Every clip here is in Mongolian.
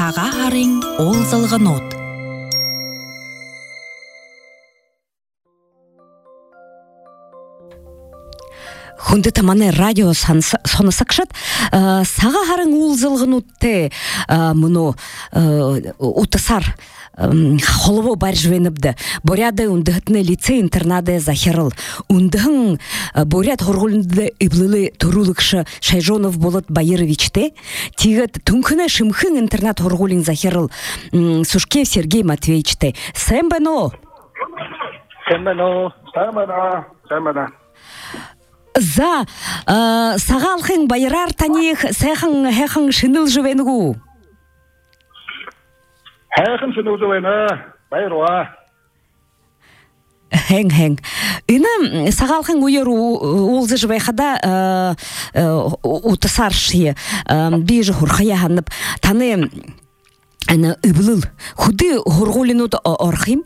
Саға ғарың ол зылғын от. Хунды таманы радио соны сақшат, саға ғарың ол зылғын отты мұны ұтысар холово бар жвеніпді. Боряды ұндығытны лицей-интернады захерыл. Ұндығын боряд хорғылынды иблылы тұрулықшы Шайжонов Болот Байыровичте, тегіт түнкіні шымхын интернат хорғылын захерыл Сушкев Сергей Матвеевичте. Сәмбәно? Сәмбәно. За сағалхың байырар таних сәхің хэхің шыныл жывенгу? Хэхің шыныл жывені байыруа. Хэң. Иным сағалхың уйыр олзы жывайхада утысар шие бейжі хұрхая ханып таны үбіліл. Худы хұрғолинуды орхим?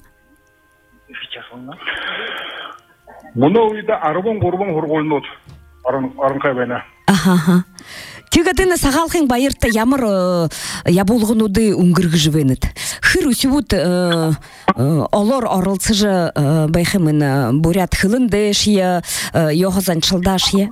Мұны ойда арыбын-ғұрбын ғұрғолын өт. Арынқай бәйна. Аха. Тегадыны сағалқын байыртта ямыр яболғынуды үңгіргі жывеніт. Хыр үсібіт олар арылсыжы байхымын бурят хылынды шия, йоғызан чылда шия?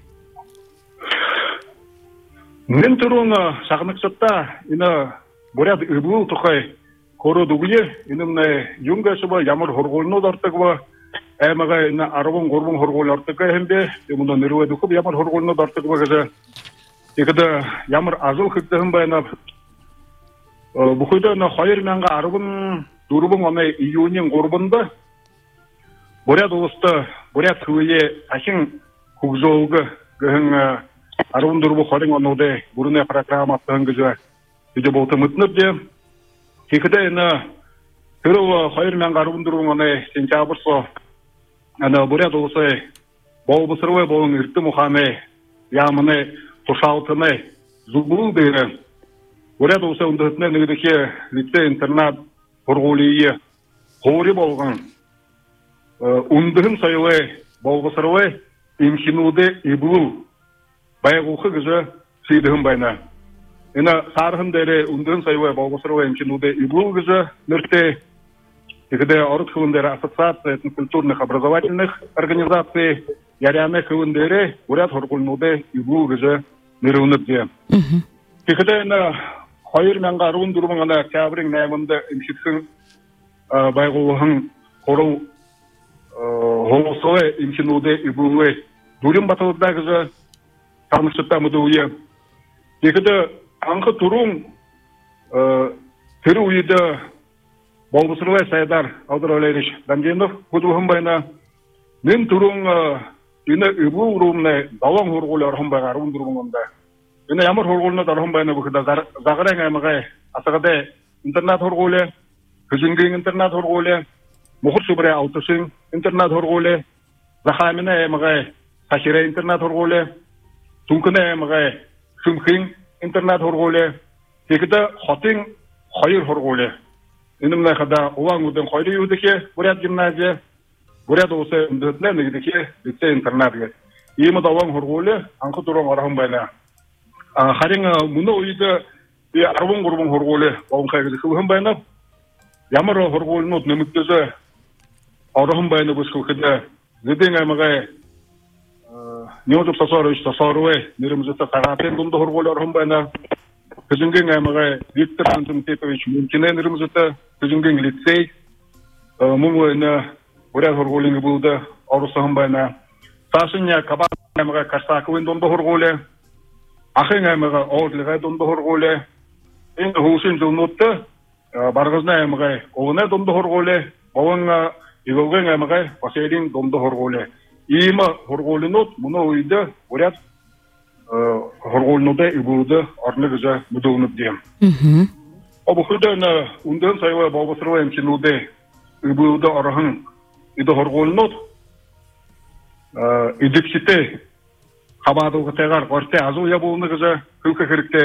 Мен тұруын сағынықсатта, бурят үбіл тұқай көрі дүгіе, юңгасы ба ямыр ғұрғолын ортық ба, Әміға арыбын-ғұрбын ғұрғол артыққа әмбе, мұнда нүруе дүкіп, ямыр ғұрғолыны артыққа ғызы. Екіді ямыр азыл қықтығын байынап, бұқыйда қайыр мәңға арыбын, дұрыбын оны июнен ғұрбында, бұряд ұлысты, бұряд күвеле әшін күгзолғы ғың арыбын дұрыбы қойын онуды бұрыны программаттығын ғызы үде болты мұтынып де. Екіді түрі қайыр мәңға арыбын дұрыбын оны сентябрсы бурят олысы болбысырвай болың үрті мұханы, ямыны, тұшалтыны, зұлбыл дейірі. Бурят олысы ұндығытны нүгідіке лицей-интернат бұрғолейі қоры болған. Үндігін сайылы болбысырвай имшинуды ибыл байғылқы күзі сейдігін байна. Сарғын дәрі үндігін сайылы болбысырвай имшинуды ибыл күзі нүртті. Когда ордхундеры ассоциации этнокультурных образовательных организаций, яряны хундеры, уряд хоркульнуды и булгыжы ныруныбде. Когда хайыр мәңға рундурмаңына кәбірің нәмінді имшитхын байғылығын қорыл ғолысылы имшинуды и булгы дұрым батылдағызы танышытта мұдуы. Когда аңқы тұрым түрі үйді Болбысырлай Сайдар Аудар Олейрич Дамженов бұдуғын байна. Мен тұрың үні үбіл ұрымны далан ғұрғылы арғын байға арғын дұрғынында. Үні ямыр ғұрғылына дарғын байна бұқыда зағыран әміғай асығады интернат ғұрғылы, күзінген интернат ғұрғылы, мұқыр сүбірі алтышын интернат ғұрғылы, зақамына әміғай саширай интернат ғұрғылы, түнкіні әміғай шүмхин интернат ғұрғылы, текіді хотын қайыр ғұрғылы. Үнімнің қада ұлан ұдың қойды үйдіке бурят гимназия, бурят осы үндітінен үйдіке лицей-интернатығы. Емі да ұлан ғұрғылы, аңқы тұрын арғын байна. Қарың мұны үйді арғын-ғұрғын ғұрғылы бағын қайғызы қылғын байна. Ямыр ғұрғылын ұд нөміктізі арғын байны бұз қылқыды. Зеден әміғай неожып сасарывай, нерімізді сағатен бұнды ғұрғылы арғын байна. Күзінген әміғай Виктор Антон-Тепович мүмкінен үрімізді, күзінген лицей, мұңғойны бурят ғұрғолыңы бұлды, арусығын байна. Сашыня Кабан әміғай Карсаковын донды ғұрғолы, Ахын әміғай Ауырлығай донды ғұрғолы, енді ғылшын жылын өтті, барғызна әміғай Оғына донды ғұрғолы, Оғын Игылғын әміғай Василин донды ғұрғолы. Иімі ғұрғолын өт, мұны ойды бурят ғұрғолынуды үбілді арны күзі мүділініп дейм. Бұқыдан үндігін сайылы балбасыры әмкенуді үбілді арығын үді ғұрғолынуд, үдіпсіті қабадылғы тәғар ғарты азыл ябылыны күзі күлкі кірікті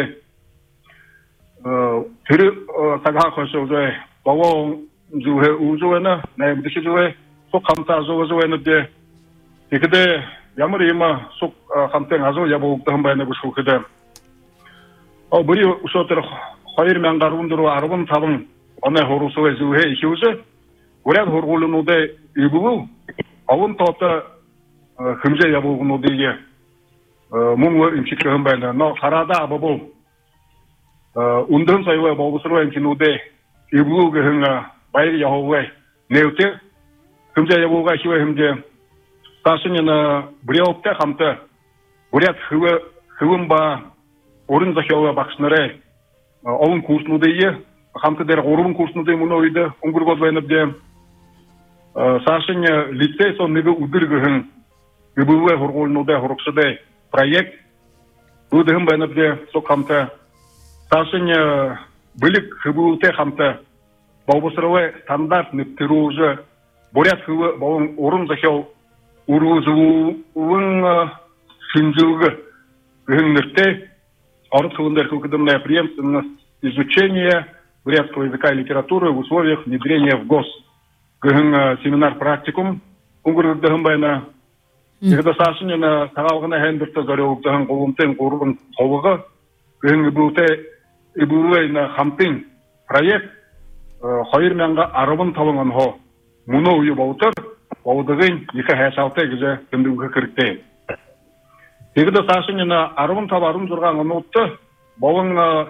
түрі сағға қойсы ұзай бауын жылғы ұзуыны, нәйбідіші жылғы соқ қамта азылы жылғыны де екіде Ямыр ема соқ қамтен азыл ябылықтығын байны бұшылқыды. Бірі ұшатыр hayır men garunduru arabın tabın ona horusu ve zuhe işuzu Уряд хоргуулнуудаа ивгүй аван тоото хэмжээ явуулгуудыг мөн имчилгэн байна. Но харада абабол ундан саява боловсрол эмчнүүдээ ивгүй гэн баяр явуулгай нэвтэ хэмжээ явуулгай шивэ хэмжээ таашинна бриоптэй хамтаа уряд хөвөн ба уран зохиолоо багш нарын овон курснуудыг хамтаа дээр 3 курснуудыг мөн үед өнгөргөл байна гэдэг Сашин лицей сон нэг өдөргөн өвөө хоргуулнуудаа хорогсотой проект өдөм байна гэдэг сокамта Сашин бэлэг хөвөлтэй хамтаа боловсролын стандарт нэвтрүүлж бурят хөвөө болон уран зохиол өргөжүүлэн шинжлэх гэнэртэй орон төвөндөө хөдөлмөрийн преемственность изучения бурятского языка и литературы в условиях внедрения в ГОС гэн семинар практикум өнгөрөгдөн байна. Тэгэд сашны тагаалганы хандлагатай зориулсан гомтын 3 цовго гэн ибүүтэй хамтын проект 2015 оны мөн үе болтор болдгийн их хайшаатай гэж тэмдэглэх хэрэгтэй. Тэгэд сашны 15-16 онууд болон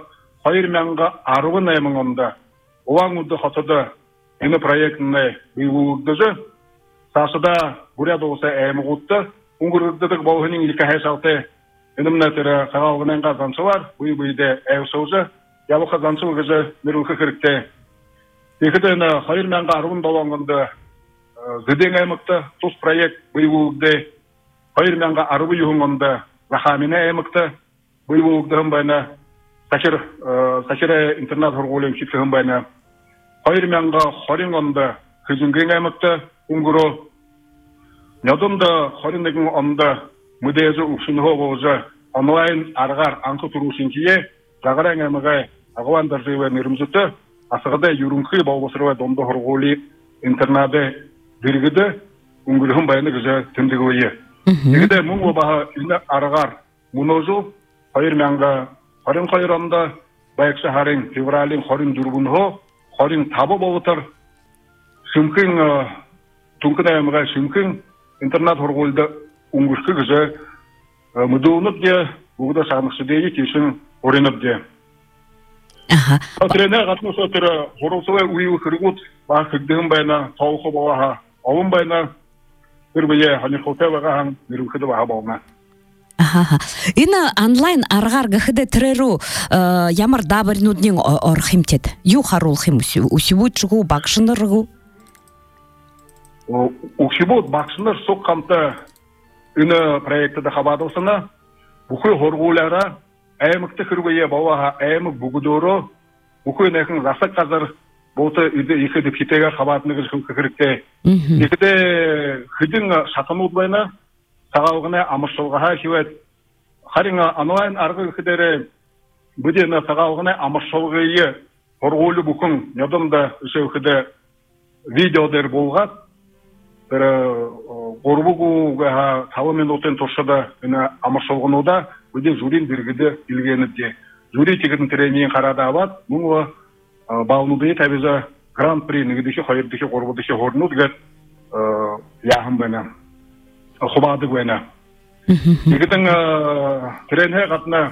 2018 онд Улаан-Удэ хотод энэ проектны биелүүлж таашда буряд улсын аймагуудад өнгөрөгдөг болхны их хайшаатай энэмнэтэр хагаалгын газанцвар үе-үедээ авсууж явах газанцвар гэж нэрвэх хэрэгтэй. Тэгэхэд энэ 2017 онд Зэдэн аймагт тус проект биелүүлдэг 2019 онд Лахамин аймагт биелүүлдэг байна. Сахир интернет хоргуулын хитгэн байна. 2020 онд Хөзөнгөн аймагт өнгөрөө Ядамд 21 онд мүдээс өвшөнхөө болж онлайн аргаар анх төрүүлсэнчие Загаран аймагай Агван дарживэ нэрмжтэй асгадаа ерөнхий боловсрол дунд хоргуулийн интернет дэргэд өнгөрөн байна гэж тэмдэглэе. Тэгэхдээ мөн баха энэ аргаар мөнөөж 2022 онд Баягш харын февралийн 24-нд 25 болтор шүмхэн түнхэн аймагай шүмхэн интернет хоргуулд өнгөрөх гэж мэдүүлнэд бүгд санагчдыг тийшин өрнөдөө. Тренер гатносоо тэр хоросоо үе хэрэгүүд баг хэдэн байна тоох баа овон байна тэр бие хань хотевага нэрвэхэд баабаана. Энэ онлайн аргаар гэхэд тэрэрүү ямар даабарнуудын орох хэмтэд юу харуулах юм үсвүүчгүү багшнаргүү үсвүүд багшнар сукамтай энэ проектд хаваадуулсана бүхий хоргуулаараа аймагт хэрвээ баваа аймаг бүгдөөрөө бүхий нэхэн засаг газар буута ихэд хитэйгээр хаваадна гэж хэрэгтэй. Тэгэхдээ хэдэн шатнууд байна. Тагаалганы амаршуулгаа хийвэд харин онлайн арга гэхээр бүдэн тагаалганы амаршуулгыг хоргуул бүхэн ядамд шүүхэд видео дээр булгаад тэр 5 минутын туршид энэ амаршуулгнуудаа бүдэн зүрийн дэргэд илгээнэд зүрийн тэгэн тренинг хараад аваад мөн баунуудыг тавьж гранд при 1 дэх 2 дэх 3 дэх хорнууд гээд яахан байна. Хобаадаг байна. Тэгэдэн тренер гадна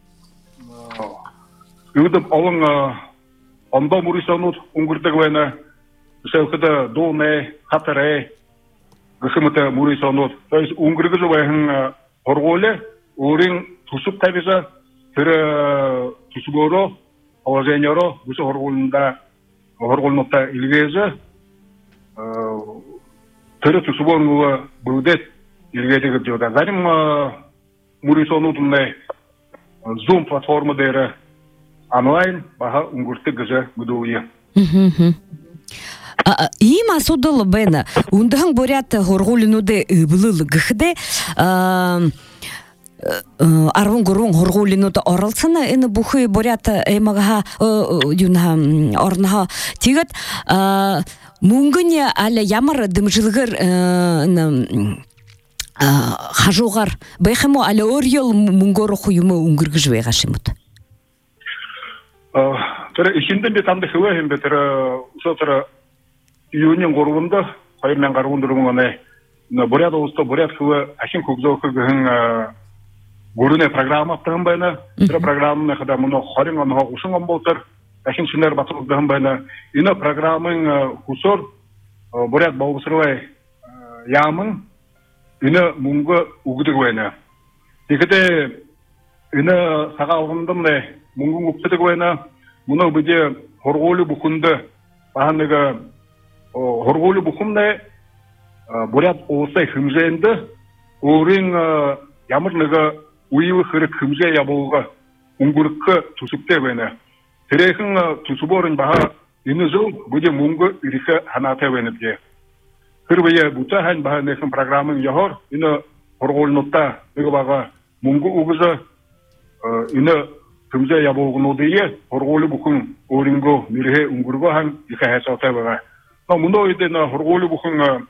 юуд олон ондоо мөрөсөнүүд өнгөрдөг байна. Шэвхэд дууны хатарэ гүшмэт мөрөсөнүүд тоос өнгөргөл байна. Хоргууле өөрийн төсөв тавьж тэр төсвөөрөө овженёро бүс хоргуулнуудаа илгээж тэр төсвөөр бүгдээ илгээдэг гэж байна. Зарим мөрөсөнүүд нэ Zoom платформ дээр онлайн баха өнгөрдөг гэж мэдүүлье. Ийм асуудал байна. Үндэхэн бурят хоргуулнуудыг өвлөл гэхдээ 13 хоргуулнууд оролцсон энэ бүхий бурят аймагаа орноо тэгээд мөнгөний аль ямар дэмжлэгээр хажуугаар байх юм уу аль өөр юм мөнгөөр юм өнгөргөж байгаа юм уу? 저래 이신든 비탄데 그거 힘들 저래 유년 고르는데 과연 가르고 들어온 거네. 뭐라도 또 뭐라 그거 아신 국조 그 고르네 프로그램 앞에 바이나 저 프로그램에 하다 뭐 허링은 하고 우승은 못들 아신 신뢰를 받고 한 바이나 이 프로그램은 후설 뭐라 뭐스러워 야문 이나 뭔가 우기되고 있네. 이때 이나 사가 온dom네 뭔가 우기되고 있나 문어 비제 호르골이 부군데 바한내가 호르골이 부군데 뭐라 오세 금제인데 우린 야무르가 우이의 그 금제 야보가 웅구르크 두습되고 있네. 그래서 두수보는 바 이는 좀 뭐지 뭔가 이렇게 하나 되고 있는 게 그리고 이제 무자한 바한내 프로그램은 여러 이는 호르골 놓다 이거 봐가 뭔가 우그서 이는 금제 야보고 노디에 호르골이 부군 오링고 미래 웅구르고 한 이렇게 해서 되고가 문도 이때나 호르골이 부군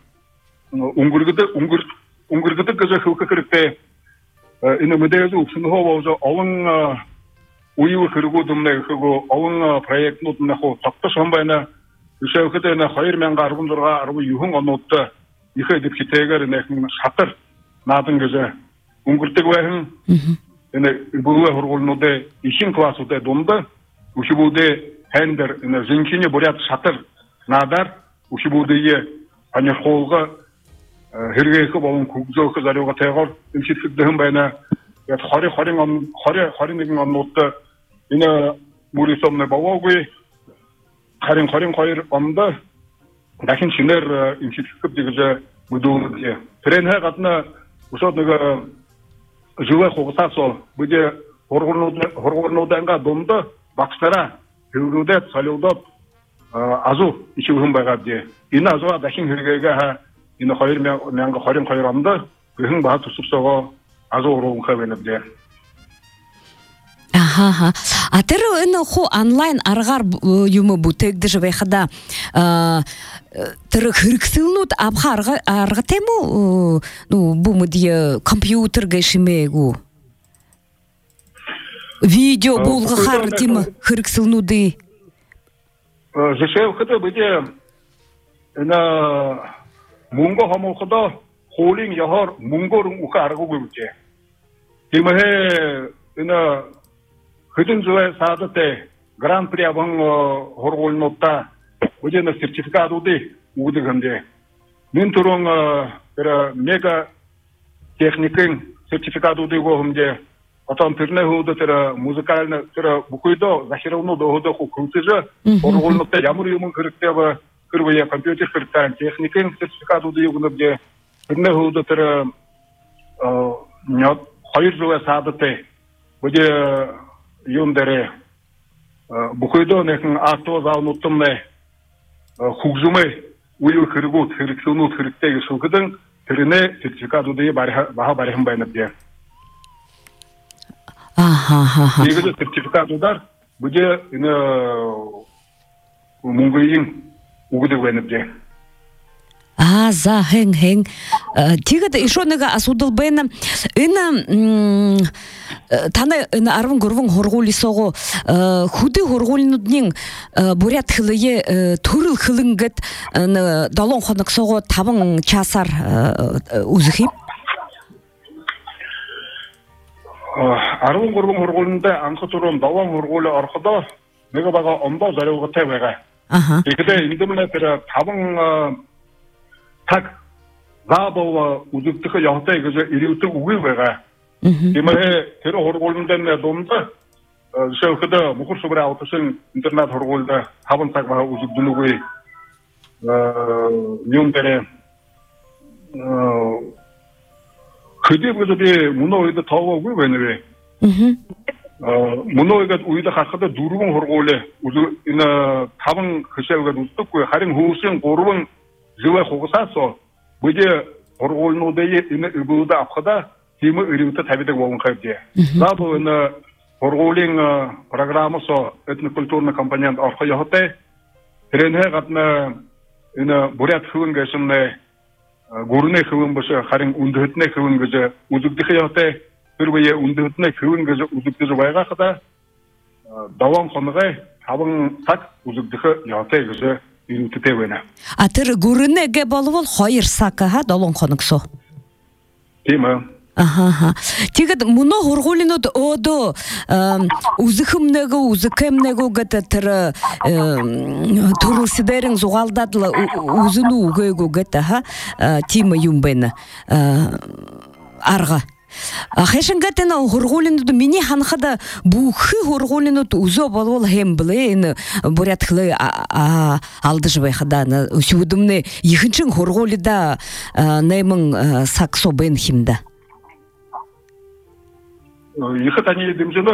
웅구르그도 그저 그렇게 이는 무대에서 없는 호보죠. 어원 우유 그리고 듬네 그거 어원 프로젝트 놓고 적도 선바나 그래서 그때는 허일명 가르분들과 알고 유흥 언노트 이거 이렇게 대가를 사터 나던 거죠. 웅구르뜨고 해 근데 부부가 호르골노데 이신 클래스에 돈다 55대 핸더 인 진kin이 버려 사터 나달 55대에 아니 호가 헤르게서 보면 국조 그 자료가 되고 음식도 한 바에나 허리는 언노트 이나 물이 썸네 보고기 허링 엄다 다신 신ner 음식급 되게 무도게 트레이너 같나 우선 내가 주가 호사서 뭐지 호르골노단가 돈다 박스라 그루데 살로도 아주 이슈금 바가지 이나서 다신 흐르게가 이나 허리명가 허링엄다 그흥 바도 숲서고 아주 오로운 카베는데 아하하. 아테르 호 онлайн аргар юмы бутек дежве хада тер хырксылнут абха арга тему ну бумдие компьютер гешимегу видео булга хартим хырксылнуды жешев хыты биде на 문고 하모코도 홀링 여허 문고를 우가 알고 그러지 이모해 이나 그든 주에 사도 때 그랑프리 아방 호르골 놓다 어제는 서티피카도디 우드 건데 민토롱 그라 메가 테크닉은 서티피카도디고 함제 어떤 들내후도 저 무지컬나 저 부쿠이도 자시로노도 호도 코쿠츠저 호르골 놓다 야무리면 그렇게 봐 그리고 야 컴퓨터 그렇다 테크닉은 서티피카도디 이거는 들내후도 저 녀 허이르와 사도 때 어제 윤데레 부쿠이도 내가 아토자 놓던네 국중에 우유 그리고 들키는 들때 소거든 들네 서티피카도디 바하 한 바이는데 아하하하 이거 서티피카도다 뭐지 이나 문고인 우기되고 있는데 за хeng тигада ишонага асудылбена ина тана арвын гурвын хоргулисого худы хоргулнуднин бурят хылые турыл хылынгыт далон хоноксого табын часар узхип арвын гурвын хоргулнда анхотурун далон хоргулы аркыда 내가 봐가 엄바 자료가 태외가 이때 인도문에 들어 табын 탁 나보와 우득득 영태 그저 이리우득 우위가 이마에 데로 호르골는데 놈다 저그다 무쿠스브라 아우트슨 인터넷 호르골다 하번 탁 봐 우득 누르고 뉴음데레 그게 그저기 문어에도 더워 왜냐면 문어가 우리도 가서도 누르고 호르골래 우득 이나 답은 그새가 누득고 하린 후신 고르면 주에 호사서 뭐지 호르골노데에 있는 의부다 앞하다 팀을 의리부터 답이되고 온 거지. 나도 나 호르골링 프로그램에서 에트노컬투르나 컴퍼니한테 어커야 했대. 그래는 같나 이나 뭐야 그건 것인데 고르네 그건 벌써 하린 운드했네 그건 거죠. 우죽득해 했대. 그리고 얘 운드했네 그건 거죠. 우죽득해 와야 가다 даван хоногай табын сак узыгдыхы ятай гыжы илутите вена. Атыр гүрінеге болуыл хайыр сакы, ха, долон қонықсо. Тема. Ага. Тегет мұны ғұрғолинот оды узықымнегі, узықымнегі ғыты тірі тұрылсидерін зуғалдадылы узыну ұғығы ғыты, ха, тема юмбені арға. Хешен гатена ғұрғолинот мені ханқада бұқы ғұрғолинот ұзо болуыл хем біле, бұрятқылы алды жыбайқыда, үсіудімні екіншін ғұрғолида наймың сақсо бен химда. Ихы тани демжені,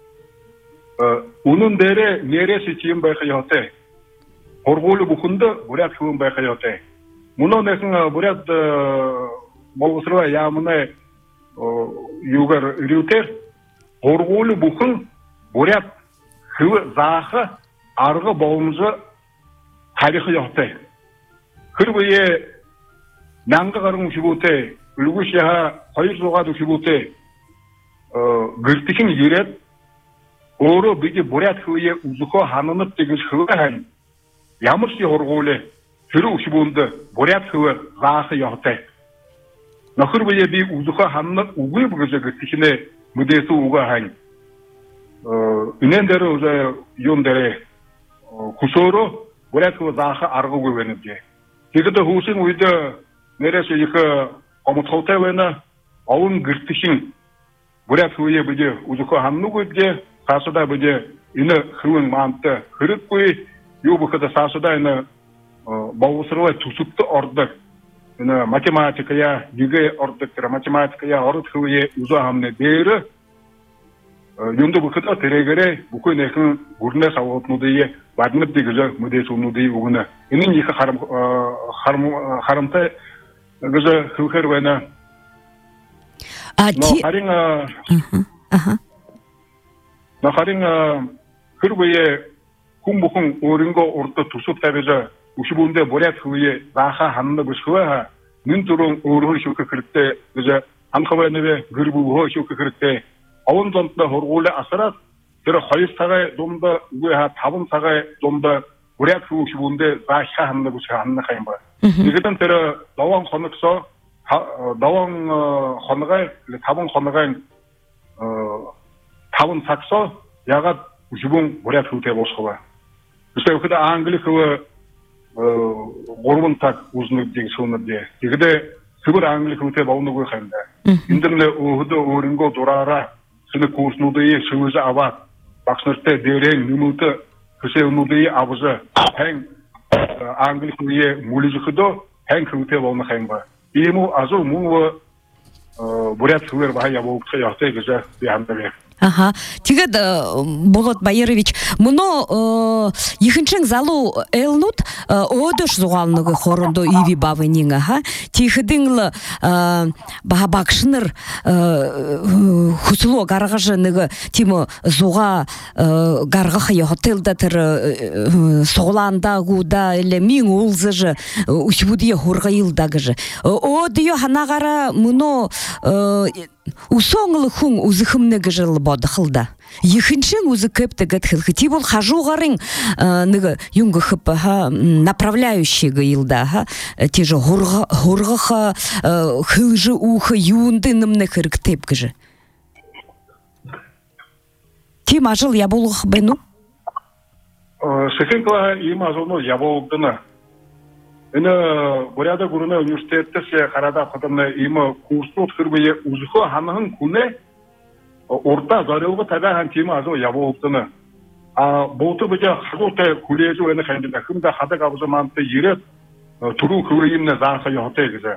оның дәрі нересі тиім байқы яты. Ғұрғолы бұқынды бұрят қылын байқы яты. Мұны нәсін бұрят болғысырға ямыны югар үрютер, ғұрғолы бұқын бұрят қылы зақы арғы болымызы тарихы яты. Кірбіе наңғы қарың шүбуте, үлгі шеға қайыр жоғады шүбуте, гыртихин юрет, ору биги бурят хые узуко ханынып деген хые хан. Ямырси хорголе, хүрү ушибунды бурят хые захы яхтай. Нахыр бие би узуко ханынып угуй бугыжы гыртихине мудесу уга хан. Үнендері уже юндері кусору бурят хые захы арғы гөвеніпде. Тегіді хусин уйды нересі екі омытхаутай вена, ауын гыртихин бурят хые биде узуко ханну гөдде, сасыда биде ины хылың манты хырып кой, юбықыда сасыда ины бауысырлай тусыпты ордық. Ины математикая, юге ордықтыра, математикая орд хые узу хамны бейрі, юнды бұқыда терегере бұқы некін гүріне сауғытнудыйе, бадынып дегізі мүдесуынудыйе ұғыны. Инын екі харымтай гызы хылхыр вайна. Нахарин хырбые кумбухун оринго орто тусуп табежа ушибунде борят хые заха ханны бышхуа нинтурун орху шука кыртте гыжа анхавайневе гырбу шука кыртте авун зонтда хоргуле асарат тэр хоёр цагай домда уга таван цагай домда борят хуу ушибунде заха ханны бышха ханны хаймба нэгэн тэр даван хоногсо даван хоногай таван хоногай таван саксо ягаад ушибун бурят хуте босхова. Үстэй хөдө англик хөө гурван так узнуг диг сунадэ. Тэгдэ сэгүр англик хуте баунуг ханда. Индэрнэ өдө өөрөнгөө дураараа сэнэ курснуудыг шүүж аваад багшнартай дээрэн нүмүтэ хөсөөнүүдийг авза хэн англик хуе мулижхэдо хэн хуте баунуг хаймба. Иймүү азуу муу бурят хөвөр бая богцоо яхтай гэж би хандаа. Ага. Тигед Болот Байерович, мұны екіншің залу элнут одыш зуғалныгы хорынды иви бавынинга, ха? Тихідіңлі бағабақшыныр хусылу гарғажыныгы тимі зуға гарғақы яғытылда тір соғланда ғуда әлі мен олзыжы үшбудия хорға илдағыжы. Одыйо ханағара мұны усоңлы хун узыхымныгы жылы бодықылда. Екіншің өзі көпті гәтхілгі. Ти бол хажуғарың юңғы хыпы направляющийгі илда. Те же хорғыға хылжы ухы юнды нымны кіріктеп гіжі. Ти мажыл яболғы бәну? Шехенкла им ажылны яболғдыны. Ені Буряда Гурына университетті қарада қадымны имы курсты отқырбые ұзықы ханығын күні орта зарылғы табахан темі азы ябы олықтыны. Болты бұжа қағылты күлежі өйні қайдыда. Кімді қадық абызы манты ерет тұру күлейімні заңқы яғытай кізі.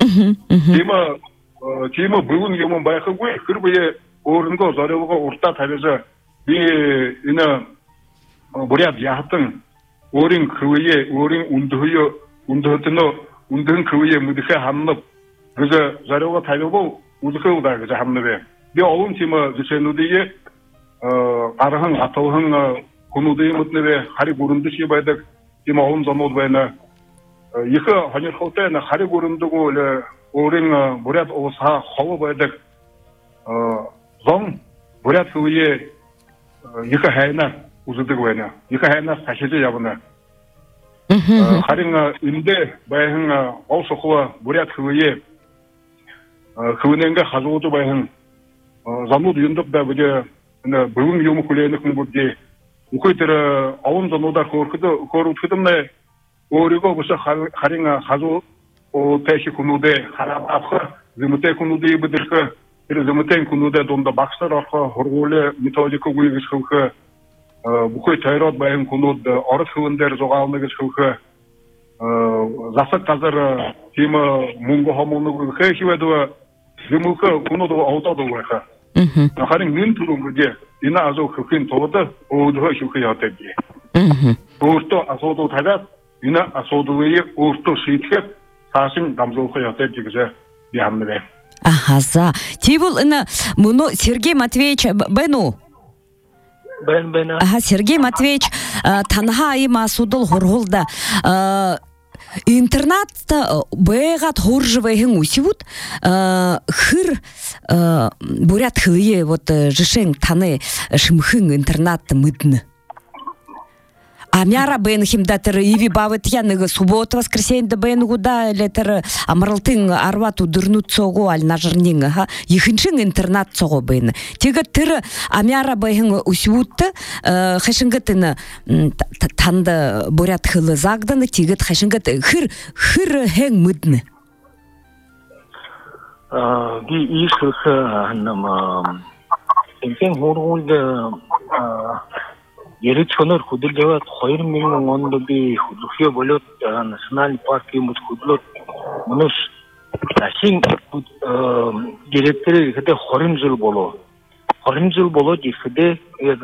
Темі бұғын емін байқы көй қырбые орынғы зарылғы орта табезі ені Буряд яғытын орын күлeye, орын үндіғыйы 운동 그위에 무드가 함납 그저 자료가 다르고 우드가 그저 함납에 이 어운 팀어 주체누디에 아르항 아토항 고노디에 못네베 하리 고른도 시바이다 팀 어운 점모드베나 이거 하니 호텔나 하리 고른도고 오링 모략 오사 허버바이다 좀 모략 그위에 이거 해나 узыдык война. Ика хайна сашиды ябына. Харинга инде байхын аусохуа бурят хвые хвыненге хазууду байхын зануд юндып да bude бүгүн юму кулeenik буде укойтер авун занудар корутхыдымна орыго буса харинга хазу о теши кунуде харабапхы зымыте кунуде бидирхы зымытен кунуде донда баксар арха хоргуле методика гуйгышхы букой тайрот байын кунуд орыс хвындер зогалныгышхы засак казар тима мунго хамону хэшиведу зымылхы кунуду аутаду байха харин мин турумге ина азо хыкын тода оудхы шухы ятеги орто асоду тагат ина асодуе орто шитхе сашин дамзулхы ятегизе ямне Ахаза. Тибул ина муно Сергей Матвеевич бену. Бен. Ага, Сергей Матвеевич танха има судул хургулда. Интернатта бегат хоржевайхын усивут хыр бурят хылые вот жишен таны шимхын интернатта мыдны. А мяра бен химдатыр иви бавыт яныгы суббота воскресенье бен гуда летер амралтын арвату дырнут цого аль нажырнинга ха ихиншин интернат цого бен. Тега тыр амяра бен усивутта хашынгытын танда бурят хылы загданы тегет хашынгыт хыр хэн мыдны. Би ишхы нама энкен хоргулда Еричонор худлеват 2000 онд би худлухе болот национальный парк юмут худлот мунуш ашин директоры хете 20 жыл боло дихде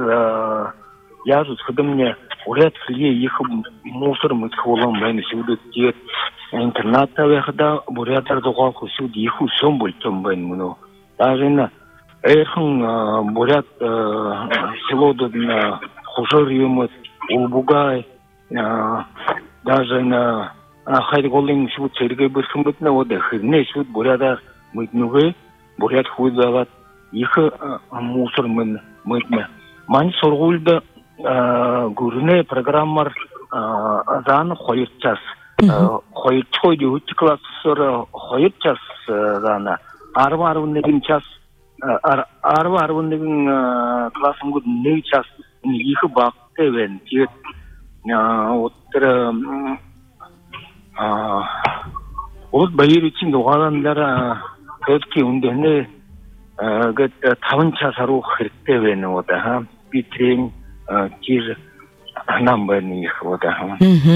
язут хыдымне уряд хлие их мусор мытхолом мен сюда дет интерната вехда бурятар догал хусуд иху сом болтом бен муну даже эрхын бурят селодын хожор юмут улбугай даже на хайголин шут сергей бырсымбытна ода хызне шут бурядар мытнуге бурят хуйдават их мусор мытна мань соргулда гурне программар зан хойтчас хойтчой ут классор хойтчас зана арваруннегин час арваруннегин классынгуд не час их бакте вен тет оттер от байырычин догаландар көтки ундене гет тавын часару хирте вен ода ха битрен тир намбен их ода ха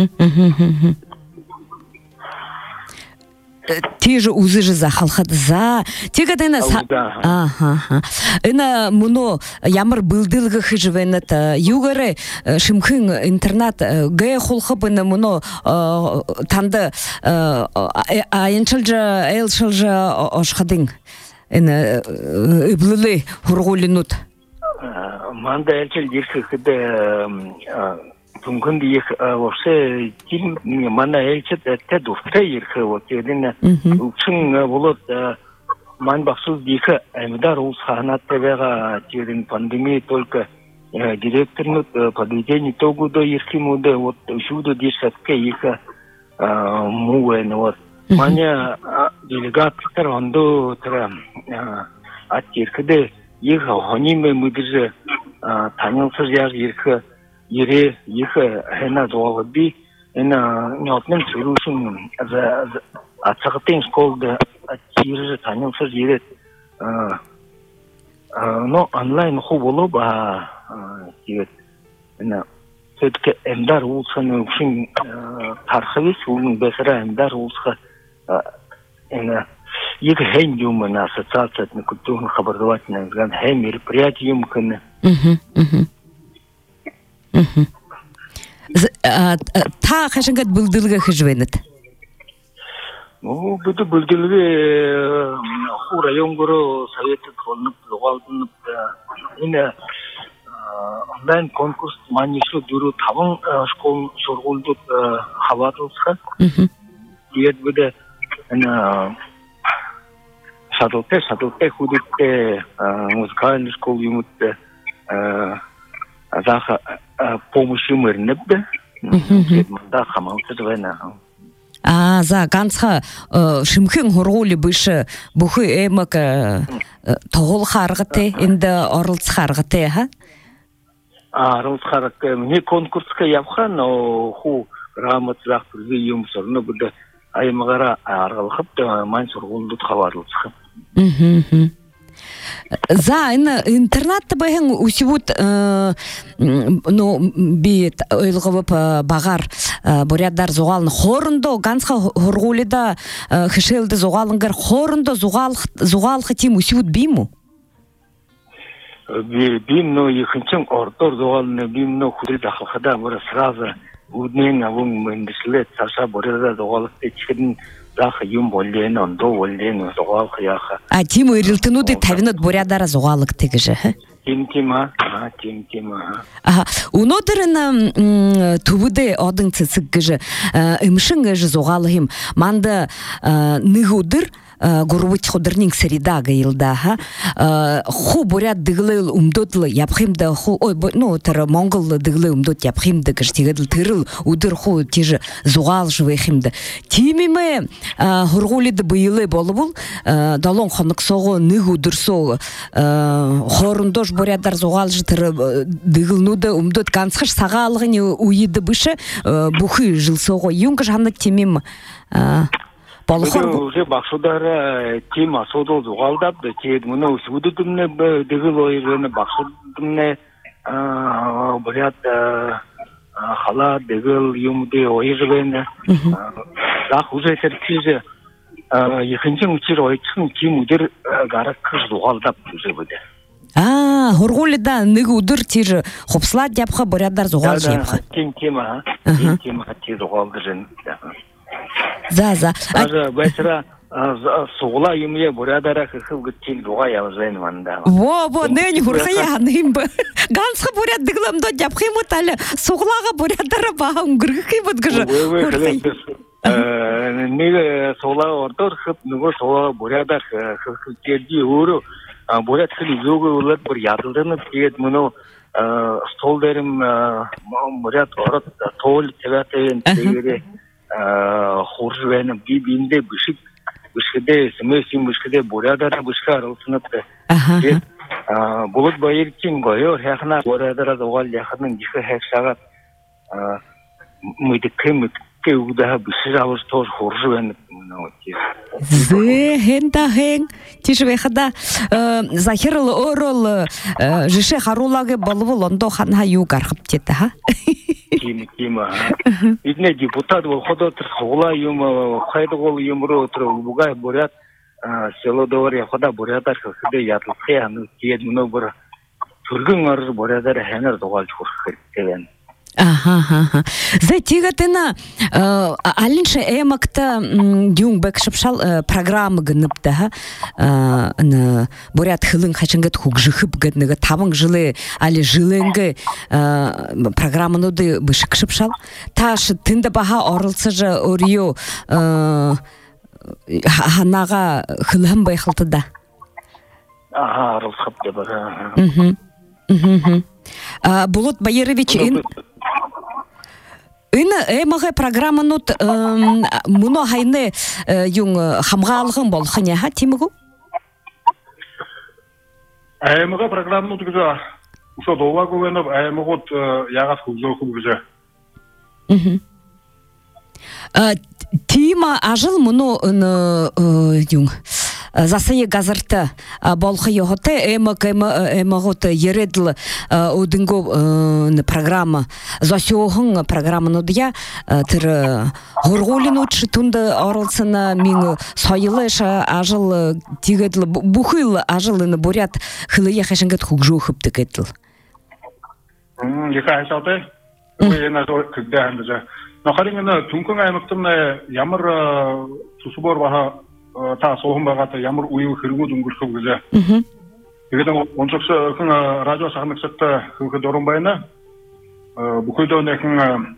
Тиже узыжы за халхадза. Тегадена ага. Ина муно ямар былдылгы хыжвенет югаре шимхын интернат гэ холхабына муно танды айынчылжа элшылжа ошхадың. Ина ыблылы хургулинут. Манда элчил дирхы хыды Тункун диех вообще тим мана элчет те дуфте ирхы вот едине учун болот ман бахсуз диха эмдар ул сахнат тега тирин пандемия только директорнут подведение тогуда ирхи муде вот шуду дишатке иха муэн вот маня делегаттар ондо тра атирхде иха хониме мудже танылсыз яр ирхы Ере ихе хена долби ена нотнен сolution за ацагтен школда атирже танылсыз ерет но онлайн ху боло ба тиет ена сөтке эмдар улсын үшін тархавис улын бесара эмдар улсха ена екі хен юмын ассоциацияны культурно хабарловательный хен мероприятие юмканы Та хашынгат былдылга хыжвенет. Ну, буду былдылга ху районгоро советы колнуп догалдынып ина онлайн конкурс манишу дуру тавын школ соргулдуп хабарлылса. Диет буде ина садылте худутте музыкальный школ юмутте заха помощи мөрнөбдө. Мында хамаусыз байна. За ганцха шимхэн хургуули биш бүхий эмэг тоглох аргатай энд оролцох аргатай ха. Оролцох миний конкурсқа явхан хуу грамотлах бүрий юм сорно бүдэ аймагаараа аргалахад маань сургуульд хаваарлуулах. За энэ интернет бахан үсвүүд би ойлголоп багаар бурядар зугаалны хоорондоо ганцхан хургуулда хишээлдэ зугаалангар хоорондоо зугаалах тийм үсвүүд бийм үү? Бим но ихэнчин ордоор зугаалны бим но хүрээд ахлахада мөр сразу үднэн авун мэндэслээ цаашаа бурядар зугаалах ичгэн зах юм боллен ондоо боллен зугаалах яаха. Тийм эрэлтнүүдийг 50-д бурядараа зугаалгдаг гэж. Тийм. Өнөөдөр энэ төвөдөө одон цэцэг гэж эмшин гэж зугаалах юм. Манд нэг өдөр гурвч өдрийн среда гаилда ху буряд дэглэл өмдөдл явах юмда ху тэр монгол дэглэл өмдөд явах юмда гэж тэгээд тэрл өдөр ху тийж зугаалж байх юмда тийм юм хургуулд биелэ болбол 7 хоногсоо нэг өдөрсөө хоорондоо бурядар зугаалж тэр дэглэлнүүд өмдөд ганцхан сагаалгын үед биш бүхий жилсоо юм гэж ханаг тийм юм Уже баксудар тим асуудал зугаалдап тэгээд мөн өсвөдөдмне дэгэл ойрны баксудмне буряд хала дэгэл юмдэ ойрвэн зах уже тэрчиж ихэнхэн үчир ойцхан тим өдөр гарах зугаалдап уже бүдэ. Хургуулда нэг өдөр тэр хувцлаад явах бурядар зугаалж явах. Тийм зугаалдаж. За. Бачра сугла юмья бурядараа хэрэг тийм дугаа явзайн манда. Нэн хурхая ханим ганцхан буряд дэглэмдөө явах юм уу тал суглаага бурядараа баа өнгөрөх юм бол гэж. Нэг суглаа ордоор хөп нөгөө суглаа бурядар хэрэг өөрөө буряд хэл зөөгөө бүр ядалдан тэгээд мөнөө стол дээрм буряд ороод тоол тавиатай тэгээд хурвэн бибиндэ бишгэдэ смэсим бишгэдэ бурядараа бишгаар олснот бүгд баярчин гоёр хахна бурядараа зугаал яхадын жихэ хашагаад мэдкэм кэвдэ бишравс тор хурвэн хэнтахэн тишвэхада захирл орол жишэ харулагэ болвол ондоо хана юу гархапчита ха тийм идне депутат ходот хула юм хайдгол юмроо тэр бугай бурят селодор яхада бурятар хөдөө ядлах юм тэгээд мөнөөр төргөн ор бурятар ханаар дугаалж хүрэх хэрэгтэй байна. За тигатена алинша эмакта юнг бэкшипшал программа гнэпта на бурят хылын хачингат хугжихып гэднеге 5 жылы али жылынга программануды бышыкшипшал таш тында баха орылсыж орио ханага хылым байхалтыда орылсып деп Булат Байерович эмага программанут муно хайны юн хамгаалгын болгоня ха тимгүү эмага программанут гэж усо доваагүй байна эмагууд ягаад хөгжөөхөв гэж тима ажил муно юн засая газарта болхо йохоте эмагот ередл одинго программа засёгын программануудя тэр хургуулинууд түнд оролцсон мин соёлыш ажил тийгэдл бүхэл ажил н бурят хлыя хашингат хөгжөөхөв гэдэл яха хасаатай үеэнэ тэгдэ хамжаа нохарин түнхэн аймагтны ямар цусбор баха та сохон байгаатай ямар үеийн хэрэгүүд өнгөрөх вэ? Тэгээд онцгой хэн радио сахнагчд хөөд орон байна. Бүхэл дөнөхэн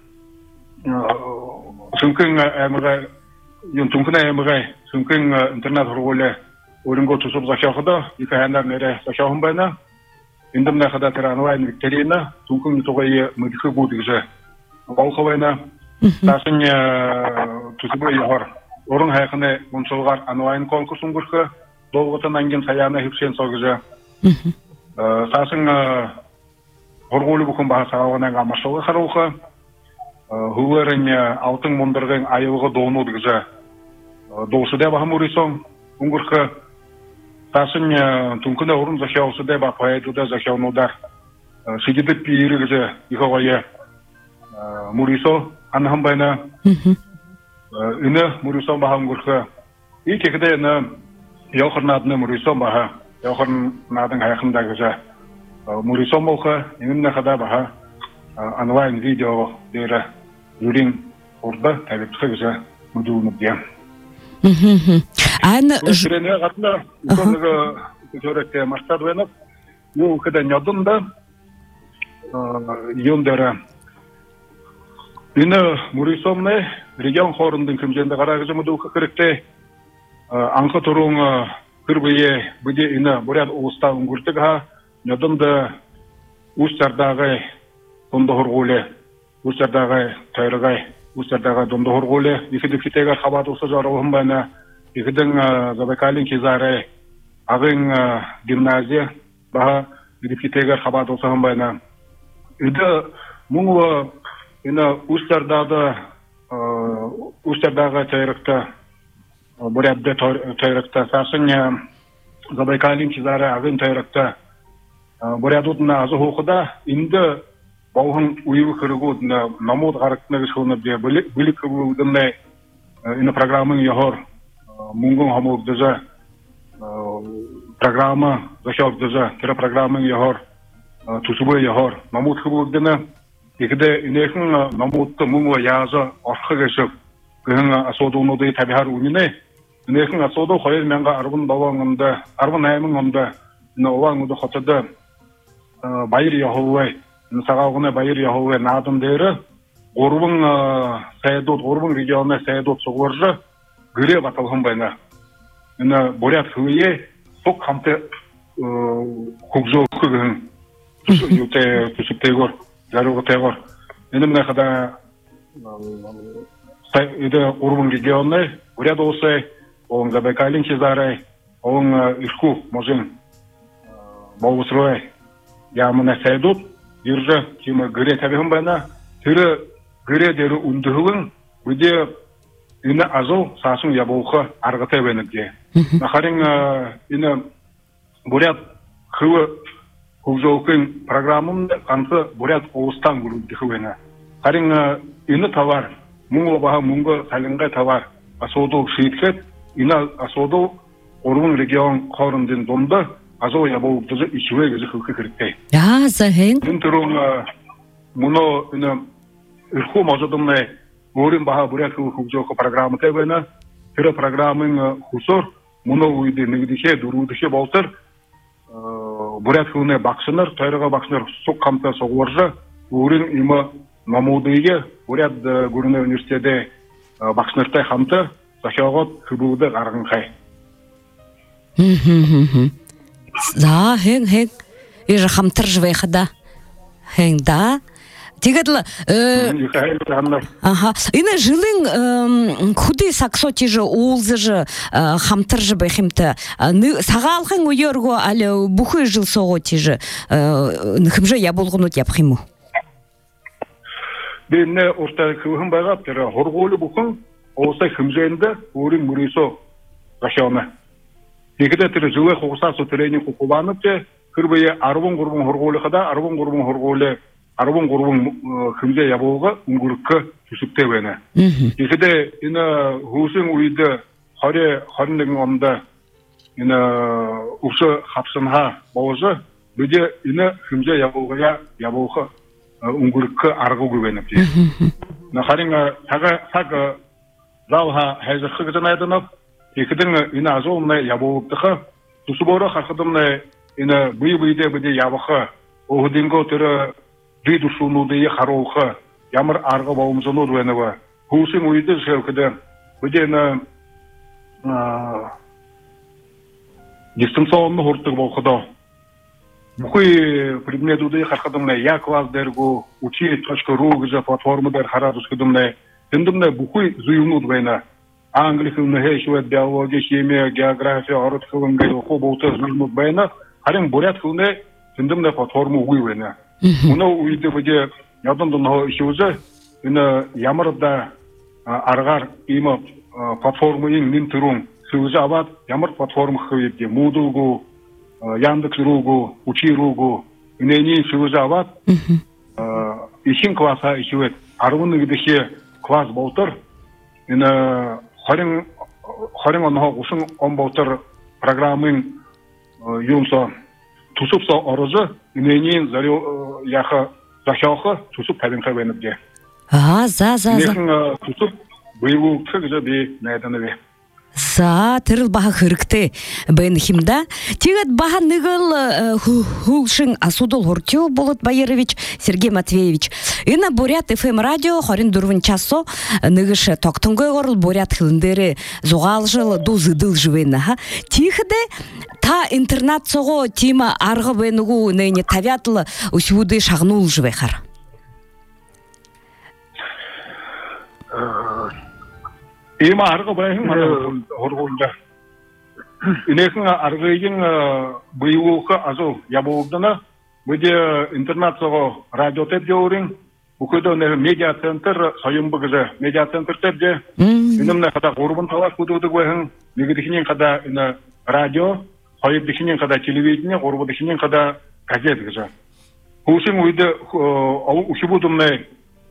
сүнхэн аймаг юм түнхэн аймаг сүнхэн интернет хургуулаа өрөнгөө цусб зашаахад их ханаар нэрэ зашаахан байна. индемне хада теранвайн Викторина, тункун тогайы мыдхы гудыгжы. Балховайна тасын тусыбы ягар. Орын хайхыны муншылгар анвайн конкурсын гурхы, долгытын анген саяны хипшен согыжы. Тасын горгулы букун баха сағалғанан амашылы қарылқы, хуларын алтын мұндырғын айылғы доғынудыгжы. Доғысыда баха мұрысон, ұңгырқы. Тасын түнкіні орын зашауысыда ба поэдуда зашаунудар. Сидидіп бейірігізі иғағайы мұрысо анығын байна. Үні мұрысон баха ұңгырқы. Икекіде үні яуқырнадыны мұрысон баха. Яуқырнадың аяқындағызы. Мұрысон болқы, енімні қада баха онлайн видео дері жүрін орда тәбетті ғызы мүдуынып дем. Сирене қатында үкімігі көректе мақтар веніп, бұл кіде нядында ендері. Үні мұрысомны регион хорындың кімженді қарағызы мүдуқы керекте аңқы тұруң кірбейе бүде үні бұряд ұлыста үңгіртіг ға нядында ұстардағы дондығырғулы, ұстардағы тайрығай, ұстардағы дондығырғулы, екіді кетегер қабат ұсы жарылығын байна, екідің Забайкалин кезары, ағын гимназия, баға екіді кетегер қабат ұсығын байна. Үді мұңылы ұстардағы тайрықта, бұрядды тайрықта, сасын Забайкалин кезары, ағын тайрықта, Бурядудна азухуда инде баугын уйвы кырыгудна намуд гарыктына гышылны бе билик кыбудна ина программын яхор мунгун хамурдыза программа зашалдыза кера программын яхор тусубы яхор намуд кыбудна икде инехин намудты мунгу яза архы гышып кын асодунуды табихар унине инехин асоду хойер менга арбын балаңында арбын аймыңында новаңуды хотады Байыр Яховай, сағалғына Байыр Яховай надым дәрі, ғорбың сәйдот, ғорбың регионына сәйдот соғыржы гүре баталғын байна. Борят хүйе, соқ қамты құқжол күгін түсіп тегор, жарығы тегор. Міне қада ғорбың регионына, борят осы, оң Забайкалин кезары, оң үшку можын болғысырой. Ямына сәйдот, ержі кемі гіре тәбіғын байна, түрі гіре дәрі үндіғылың, өде үні азыл сасын яболқы арғытай бәнікде. Нақарың үні бұрят қылы құқжолқын программында қанты бұрят оғыстан бұрудығы бәні. Қарың үні тавар, мұңғы баға мұңғы сәлінғай тавар, асодыл шиіткет, үні асодыл орын регион қорындың донды, Азо я был тоже и человек из их критей. Ja, zahen. Интером муно на ирху можодомне говорим баха бурят хужока программа тебена. Тера программын хусор муно уйды негдише дурудише болтыр. Бурят хуне баксыныр, тайрыга баксыныр сок камта соғоржа. Говорим има намудыйге бурят гурне университеде баксыныртай хамта сахагот хубуды гаргын хай. Да, хен. Ежа хамтыр жвейхада. Хен, да. Тигадла. Ага. Ина жылың худы саксоти же улзы же хамтыр жвейхимта. Сагалхын уйорго али бухы жыл соғоти же. Хымжа я болғынут япхиму. Бенне орта кывхын байғап, тера хорголы бухын, олсай хымжайында орын мұрисо ғашауна. Екіде тірі жылы қоғысасы түрейін құқыланып те, кірбейе арвын ғұрбын хорголы қада, арвын ғұрбын хымжай яболға үңгіріккі түсіпте бәні. Екіде іні ғусын үйді қарындың онда іні ұшы қапсынға бауызы, бүде іні хымжай яболға үңгіріккі арғы көбеніп те. Қарыңа сағы залға әзірқі күзін айдынып, екідің үні азолына яболыптықы, тұсыборы қақыдымны үні бұй-бұйде бүде ябықы, оғыдыңғы түрі дүй дұшынуды қаролқы, ямыр арғы бауымызын өдуеніві. Құлсын үйді шелкіді бүде үні дистанционны ұрттық болқыды. Бухой предметуды хархадымны я класс дергу учи.ру гыжа платформадар харадус кыдымны тендымны бухой зуюнут война английский хейшует биология химия география арут хылынгай оқу болты зуюнут война харин бурят хылны тендымны платформа уй война уна уйды ваде ядымдын ишеузы ина ямырда аргар има платформаның нин турун сыузы абад ямар платформа хыйды мудулгу Яндекс.ру, Учи.ру, инени сюжават, ишин класса ишует, арвуны видихе класс болтыр, ина харин анха усын он болтыр программын юмса тусупса орозы, инени зарю яха захяха тусуп табинха венебде. За. Инехин тусуп быйву кыгза би найданыве. За, тырыл баха хырыкты бен химда. Тигат баха ныгыл хулшин асудол хортю Болот Байырович Сергей Матвеевич. Ина Бурят ФМ радио хорин дурвын часо ныгышы токтунгой горыл Бурят хылындыры зуғалжыл дузыдыл жывена. Тихыды та интернат соғо тима арғы бенугу нейне тавятлы усюды шағнул жывехар. Има арғы байын хорғылда. Инесің арғыйын бұйылуқы азу ябылдыны, бұйде интернатсығы радиотеп деуірін, бұқыды медиа-центр сайын бұғызы, медиа-центр тепде, үнімні қада ғорбын талақ бұдуды көйін, негедікінен қада радио, сайыдікінен қада телевидение, ғорбыдікінен қада газет ғызы. Құлшын өйді ұшыбудымны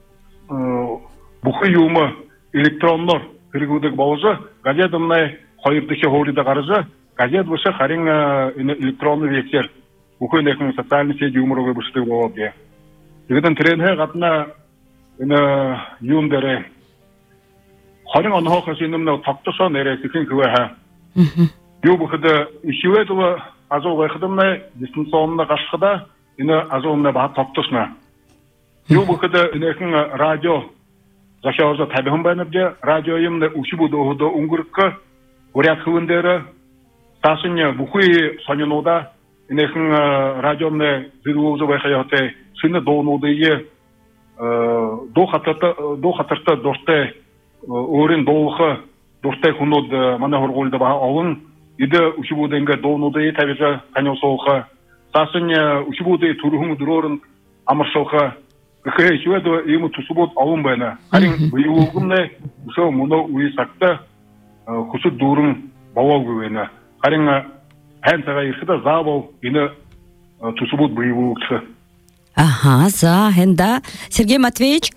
бұқы юмы электроннор кыргудык болжы, газетымнай хайырдышы хорида қарызы, газет бұшы қарин электронны вексер. Бұқын әкін социальный сети умырығы бұшты болып де. Егетін тренхе қатына юндары. Қарин анығы қасынымна тақтыша нәресікін күве ха. Ю бұқыды ишуетілі азыл ғайқыдымнай дистанционны қашқыда, азылымна баға тақтышна. Ю бұқыды әкін радио Захиоза табиғын байныбде, радиоемді ұшыбуды оғыды ұңғырыққа, өрят қылындары, тасыны бұқый санынуда, инекін радиомны зіргуызы байқаяқтай, сыны доғынудыйы, до қатырты досты, өрін доғылықы, досты құнуд мана ғырғылды баға алын, еді ұшыбудыңға доғынудыйы табиғы қанеусылықы, тасыны ұшыбуды тұрғын дұрорын амыршылықы, Кхе шуэдо ему тусубот алун байна. Харин быйылгымны усо муно уйсакта хусу дурун бавал гүвена. Харин хэнтага ирхида забол ины тусубот быйылгысы. Ага, за, хэнда. Сергей Матвеевич?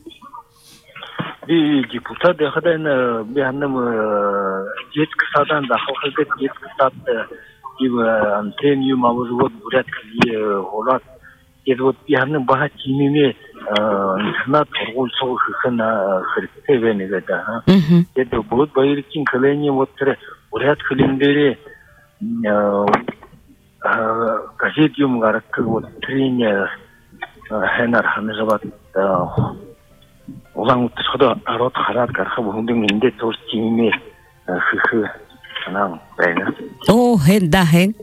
И депутат яхадайна биханным детский садан да халхалгет детский сад ива антенью мавузвод бурят кали голат. Это вот я на богат имею интернет торговцов хана христиане это это будет байрикин колени вот уряд календаре газетиум гарак вот тренер ханар ханажабат улан утсода арот харат гарха бүхэндэн эндээ туурч имею хх анаа байна. О, хэндахэн.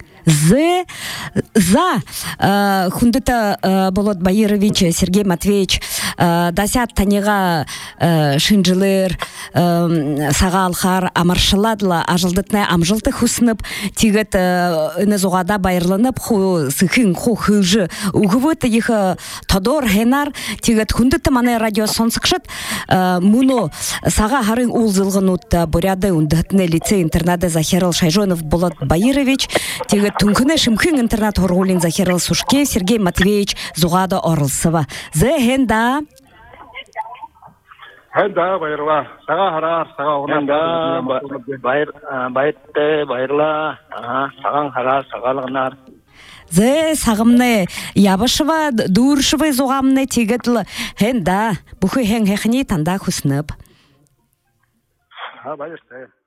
За хундыта Болот Байырович Сергей Матвеевич дасят танига шинжилер сагалхар амаршаладла ажылдытна амжылты хусынып тигет инезугада байырланып ху сыхын ху хыжы угвыты их тодор хенар тигет хундыта мане радио сонсыкшыт муну сага харын улзылгынутта буряды ундатны лицей интернада Захирал Шайжонов Болот Байырович тигет Тункыны шымкын интернат хоргулин Захирал Сушке Сергей Матвеевич Зугада Орлсова. Зэхенда. Хэнда байырла. Сага харар, сага оғынан. Байырла. Саган харар, сагалығынар. Зэ сағымны ябышыва, дуршывы зуғамны тегетлі. Хэнда. Бұхы хэнгэхіне танда хүснып. Байырсты.